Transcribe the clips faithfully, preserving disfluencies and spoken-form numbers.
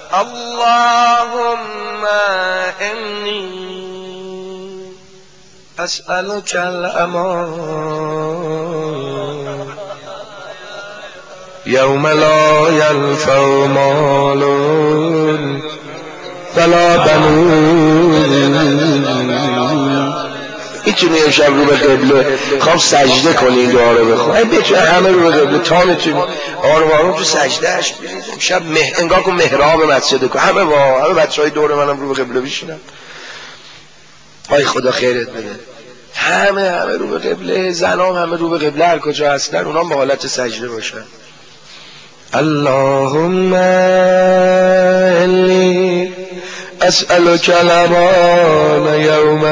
اللهم انی اسألك الامان یوم لا ینفع مال ولا بنون. میتونی امشب رو به قبله خواب سجده کنی این دعا رو بخون. این بتونه همه رو به قبله تا میتونی آروم آروم تو سجدهش برید. امشب مه... انگار کن محراب مسجد کن. همه با همه بچهای دور منم رو به قبله بشینن. آی خدا خیرت بده. همه همه رو به قبله، زنام همه رو به قبله، هر کجا هستن اونام با حالت سجده باشن. اللهم انی اسألك الامان یوم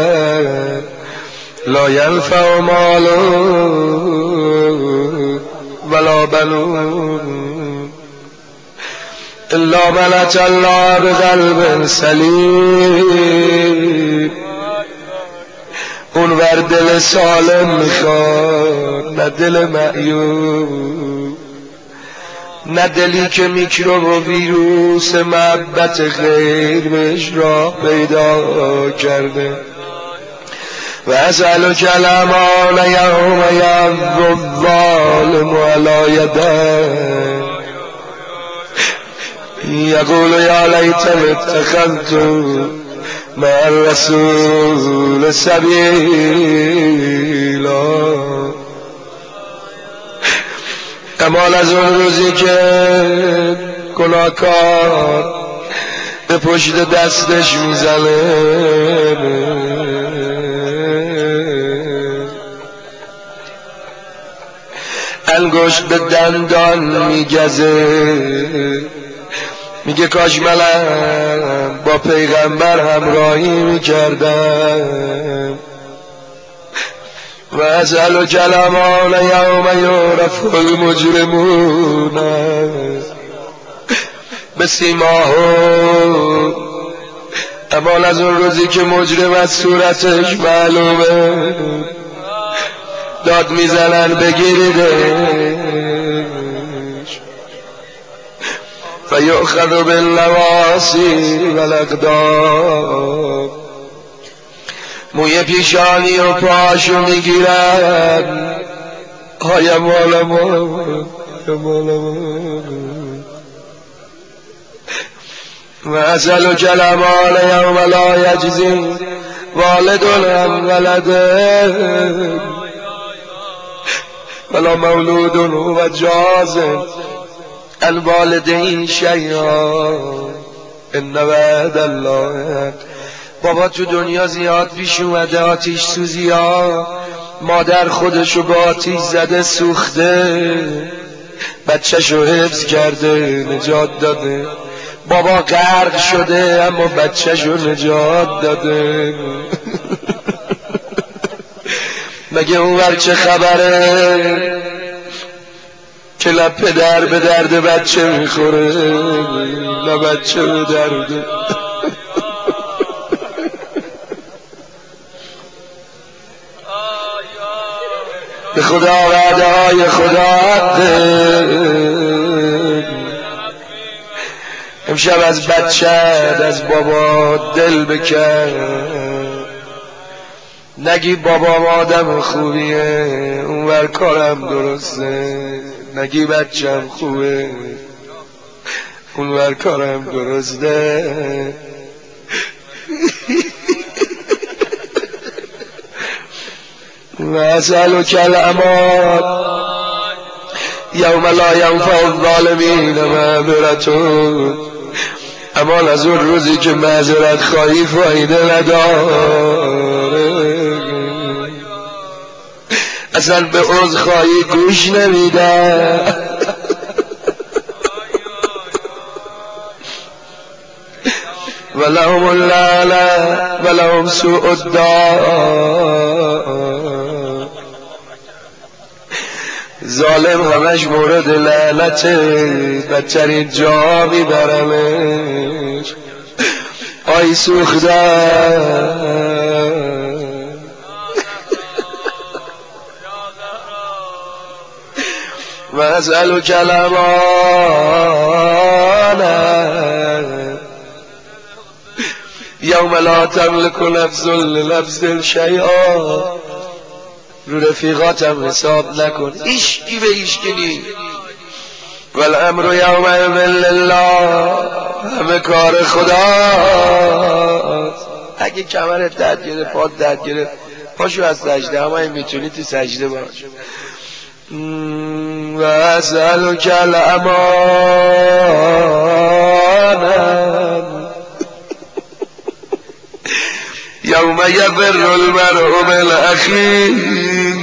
لا ینفع مال ولا بنون الا من اتى الله بقلب سلیم. اون ور دل سالم میخواد، نه دل معیوب، نه دلی که میکروب و ویروس محبت غیر بهش راه پیدا کرده. و اسألک الامان یوم یعض الظالم علی یدیه یقول یا لیتنی اتخذت مع الرسول سبیلا. امان از اون روزی که گناهکار به پشت دستش میزنه، انگشت به دندان میگزه، میگه کاش منم با پیغمبر همراهی میکردم. و اسألک الامان یوم یعرف المجرمون بسیماهم. امان از اون روزی که مجرم از صورتش معلومه، داد میزنن بگیریدش. فیؤخذ بالنواصی والاقدام، موی پیشانی و پاشو میگیرن. های مولا مولا های مولا مولا. و اسألک الامان یوم لا یجزی والد عن ولده ولا مولود هو جاز عن والده شیئا ان وعد الله. بابا تو دنیا زیاد پیش اومده آتیش سوزی ها، مادر خودشو با آتیش زده سوخته، بچهشو حفظ کرده نجات داده. بابا غرق شده اما بچهشو نجات داده. مگه اونور چه خبره که نه پدر به درد بچه میخوره نه بچه به درد. به خدا وعده های خدا حقه. امشب از بچه از بابا دل بکن، نگی بابا آدم خوبیه اونور کارم درسته، نگی بچم خوبه اونور کارم درسته. و اسألک الامان یوم لا ینفع الظالمین معذرتون. امان از اون روزی که معذرت خواهی فایده نداره، اصلا به عذر خواهی گوش نمیده. ولهم اللعنه ولهم سوء الدار. ظالم همش مورد لعنته، بدترین جا میبرمش. آی سوختم. و اسألک الامان یوم لا تملک نفس لنفس شیئا، رو رفیقاتم حساب نکن، ایشکی به ایشکی نی. والامر یومئذ لله، همه کار خدا. اگه کمرت درد گرفت، پات درد گرفت، پاشو از سجده، اما این میتونی تو سجده باش. و اسألک الامان یوم یفر المرء من اخیه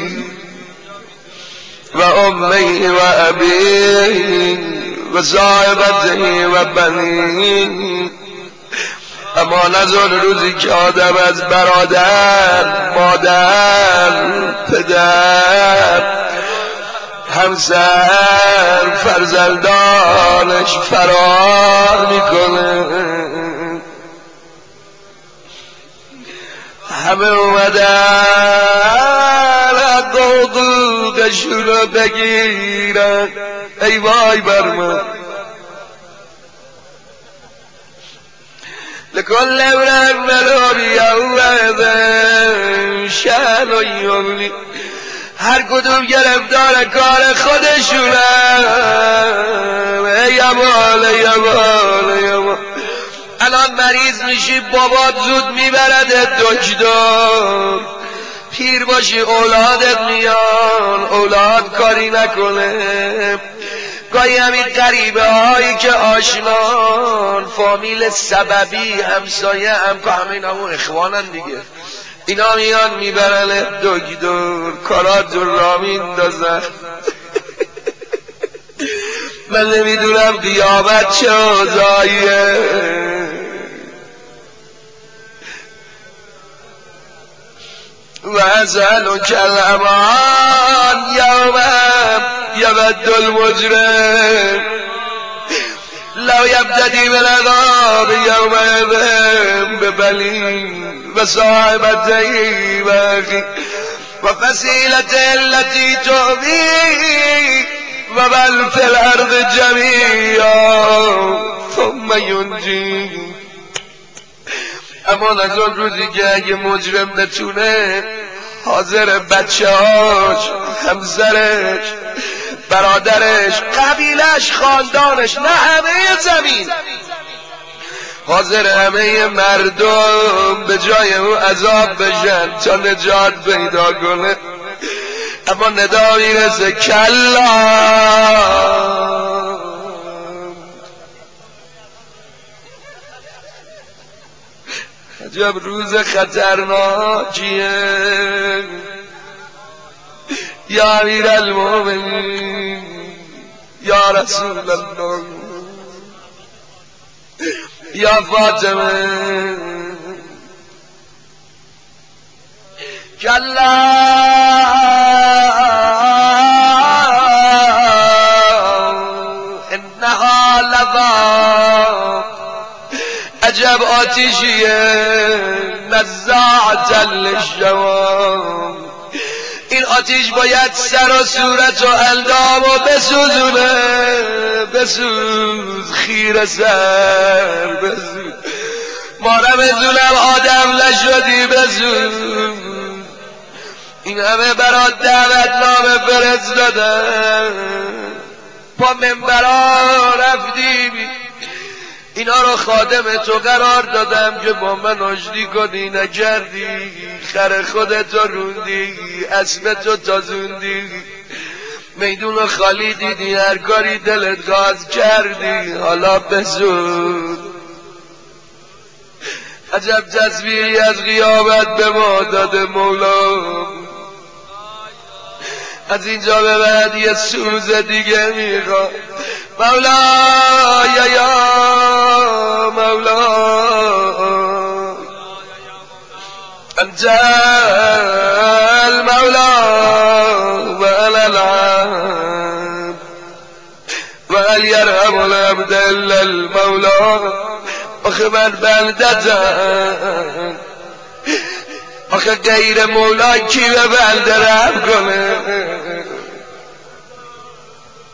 و امه و ابیه و صاحبته و بنیه. اما نظر روزی که آدم از برادر، مادر، پدر، همسر، فرزندانش فرار میکنه. همه اومدن حقوقشون رو بگیرن. ای وای بر من. لکل امرئ منهم یومئذ شأن یغنی، هر کدوم گرفتار کار خودشونن. ای امان ای امان ای امان. الان مریض میشی، بابات زود میبرد دکتر، پیر باشی اولادت میان، اولاد کاری نکنه. گاهی همین غریبه هایی که آشنان، فامیل سببی، همسایه، هم که همه اینا همون اخوانن دیگه، اینا میان میبرن دکتر، کارات رو را میندازن. من نمیدونم قیامت چه اوضاعیه. و اسألک الامان یوم یود المجرم لو یبتدی بالعذاب یومئذ ببنیه و صاحبته و اخیه و فصیلته التی تؤویه و من فی الارض جمیعا ثم ینجیه. اما نظر روزی که اگه مجرم بتونه حاضر بچه هاش، همسرش، برادرش، قبیلش، خاندانش، نه همه زمین، حاضر همه مردم به جای او عذاب بشن تا نجات پیدا کنه. اما ندا میرسه کلا عجب روز خطرناکیه. یا امیر المؤمنین، یا رسول الله، یا فاطمه، کلا انها لظى، عجب آتیشیه، نزاعة للشوا. این آتیش باید سر و صورت و اندام و بسوزونه. بسوز خیر سر، بسوز ما رمزونم آدم نشدی، بسوز. این همه برات دعوت نامه فرستادن، با منبرا رفتی، اینا رو خادم تو قرار دادم که با من آشتی کنی، نکردی. خر خودت رو روندی، اسب تو تازوندی، میدون رو خالی دیدی، هر کاری دلت غاز کردی. حالا بزود عجب تصویری از قیامت به ما داده مولا. از اینجا به بعد یه سوز دیگه میخواد. مولا یا یا مولا انت المولا و انا العبد و هل یرحم العبد الا المولا. آخه من بندتم، آخه غیر مولا کی به بنده رحم کنه؟